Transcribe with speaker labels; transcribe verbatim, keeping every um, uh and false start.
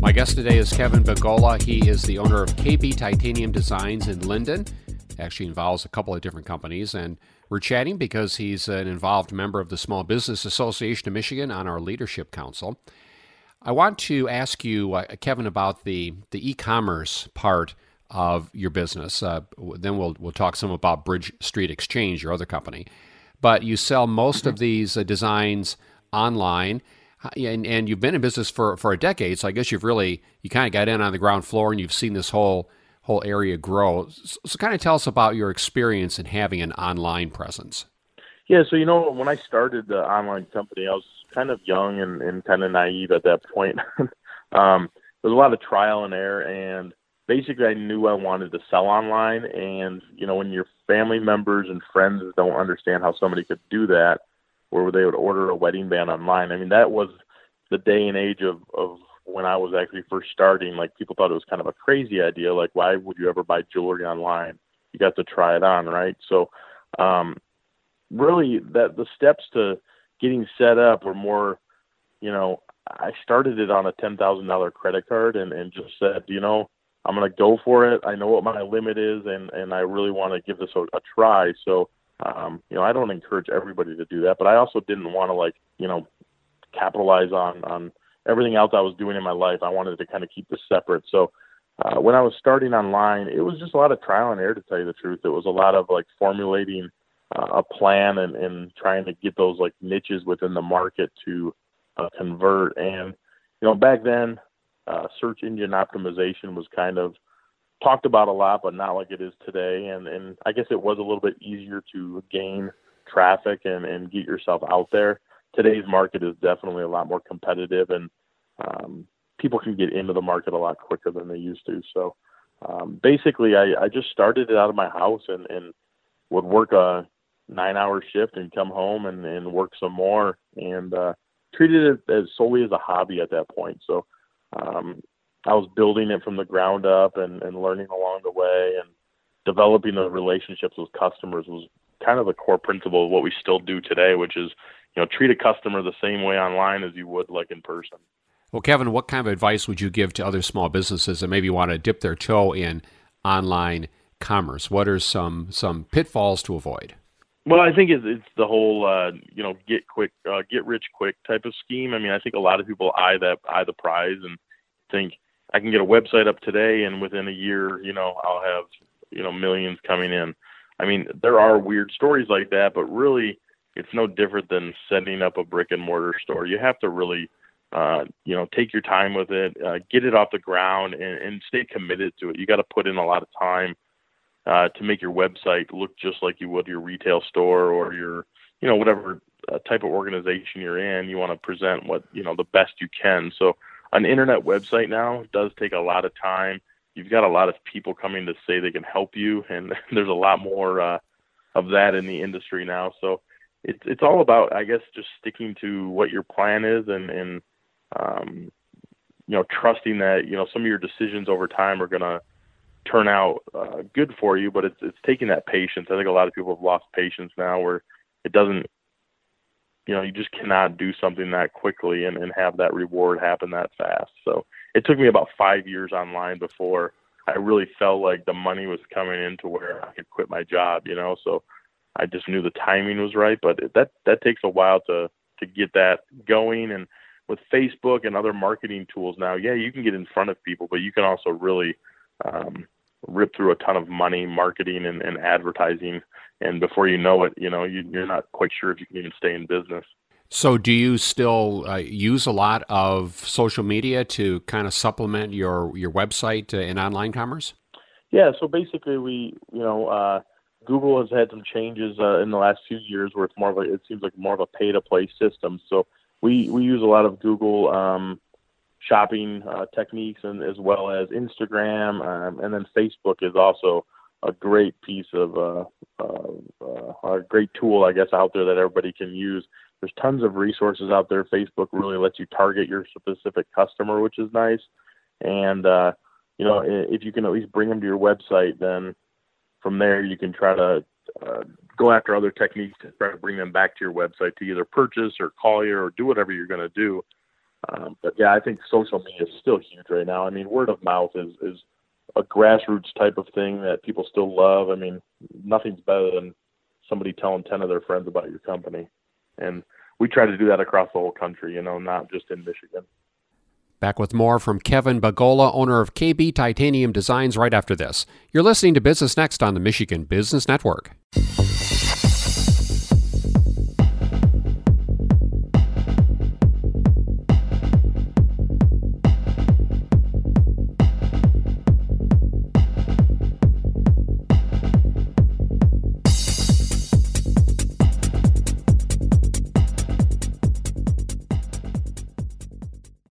Speaker 1: My guest today is Kevin Begola. He is the owner of K B Titanium Designs in Linden. Actually involves a couple of different companies, and we're chatting because he's an involved member of the Small Business Association of Michigan on our Leadership Council. I want to ask you, uh, Kevin, about the, the e-commerce part of your business. Uh, then we'll we'll talk some about Bridge Street Exchange, your other company. But you sell most of these uh, designs online, and, and you've been in business for, for a decade, so I guess you've really, you kind of got in on the ground floor and you've seen this whole whole area grow. So, so kind of tell us about your experience in having an online presence.
Speaker 2: Yeah, so, you know, when I started the online company, I was kind of young and, and kind of naive at that point. um, there was a lot of trial and error, and basically I knew I wanted to sell online. And, you know, when your family members and friends don't understand how somebody could do that, where they would order a wedding band online, I mean, that was the day and age of, of when I was actually first starting. Like, people thought it was kind of a crazy idea. Like, why would you ever buy jewelry online? You got to try it on, right? So, um, really, that the steps to getting set up were more, you know, I started it on a ten thousand dollars credit card and, and just said, you know, I'm going to go for it. I know what my limit is, and, and I really want to give this a, a try. So, um, you know, I don't encourage everybody to do that, but I also didn't want to, like, you know, capitalize on, on everything else I was doing in my life. I wanted to kind of keep this separate. So uh, when I was starting online, it was just a lot of trial and error, to tell you the truth. It was a lot of, like, formulating uh, a plan and, and trying to get those, like, niches within the market to uh, convert. And, you know, back then, uh, search engine optimization was kind of talked about a lot, but not like it is today. And, and I guess it was a little bit easier to gain traffic and, and get yourself out there. Today's market is definitely a lot more competitive, and um, people can get into the market a lot quicker than they used to. So um, basically, I, I just started it out of my house and, and would work a nine-hour shift and come home and, and work some more, and uh, treated it as solely as a hobby at that point. So um, I was building it from the ground up and, and learning along the way, and developing the relationships with customers was kind of the core principle of what we still do today, which is, you know, treat a customer the same way online as you would like in person.
Speaker 1: Well, Kevin, what kind of advice would you give to other small businesses that maybe want to dip their toe in online commerce? What are some some pitfalls to avoid?
Speaker 2: Well, I think it's, it's the whole, uh, you know, get quick, uh, get rich quick type of scheme. I mean, I think a lot of people eye that, eye the prize and think I can get a website up today, and within a year, you know, I'll have, you know, millions coming in. I mean, there are weird stories like that, but really, it's no different than setting up a brick and mortar store. You have to really, uh, you know, take your time with it, uh, get it off the ground, and, and stay committed to it. You got to put in a lot of time uh, to make your website look just like you would your retail store or your, you know, whatever uh, type of organization you're in. You want to present what, you know, the best you can. So an internet website now does take a lot of time. You've got a lot of people coming to say they can help you, and there's a lot more uh, of that in the industry now. So it's it's all about, I guess, just sticking to what your plan is, and, and um, you know, trusting that, you know, some of your decisions over time are going to turn out uh, good for you, but it's it's taking that patience. I think a lot of people have lost patience now, where it doesn't, you know, you just cannot do something that quickly and, and have that reward happen that fast. So it took me about five years online before I really felt like the money was coming in to where I could quit my job, you know. So I just knew the timing was right, but that that takes a while to to get that going. And with Facebook and other marketing tools now, yeah, you can get in front of people, but you can also really um, rip through a ton of money marketing and, and advertising. And before you know it, you know, you, you're not quite sure if you can even stay in business.
Speaker 1: So do you still uh, use a lot of social media to kind of supplement your, your website uh, in online commerce?
Speaker 2: Yeah, so basically we, you know, uh, Google has had some changes uh, in the last few years where it's more of a, it seems like more of a pay-to-play system. So we, we use a lot of Google um, shopping uh, techniques, and as well as Instagram, um, and then Facebook is also a great piece of uh, uh, uh, a great tool, I guess, out there that everybody can use. There's tons of resources out there. Facebook really lets you target your specific customer, which is nice. And, uh, you know, if you can at least bring them to your website, then from there you can try to uh, go after other techniques to try to bring them back to your website to either purchase or call you or do whatever you're going to do. Um, but yeah, I think social media is still huge right now. I mean, word of mouth is, is a grassroots type of thing that people still love. I mean, nothing's better than somebody telling ten of their friends about your company. And we try to do that across the whole country, you know, not just in Michigan.
Speaker 1: Back with more from Kevin Bagola, owner of K B Titanium Designs, right after this. You're listening to Business Next on the Michigan Business Network.